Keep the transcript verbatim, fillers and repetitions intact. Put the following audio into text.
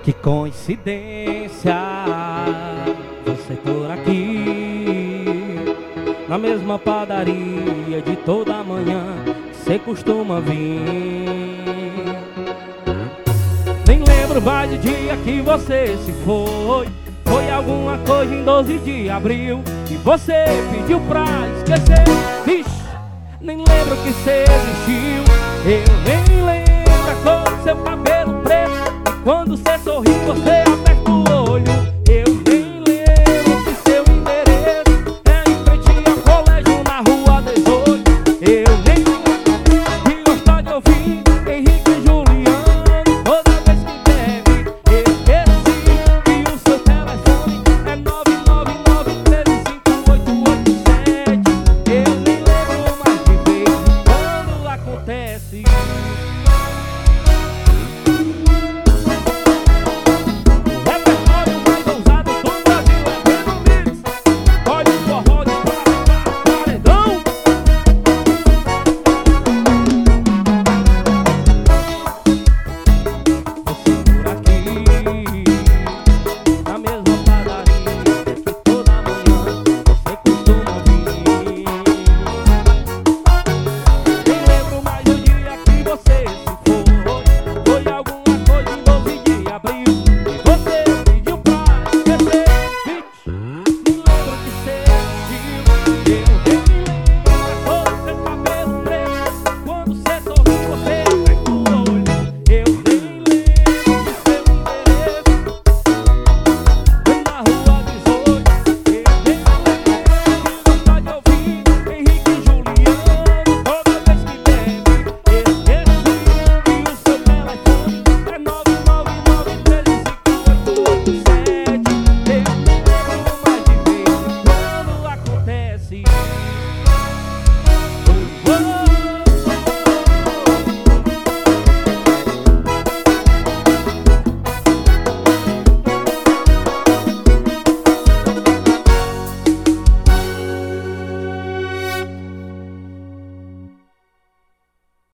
Que coincidência, você por aqui, na mesma padaria de toda manhã, cê costuma vir. Nem lembro mais do dia que você se foi. Foi alguma coisa em doze de abril e você pediu pra esquecer. Vixe, nem lembro que cê existiu. Eu nem lembro a cor do seu cabelo preto, e quando cê sorri você aperta.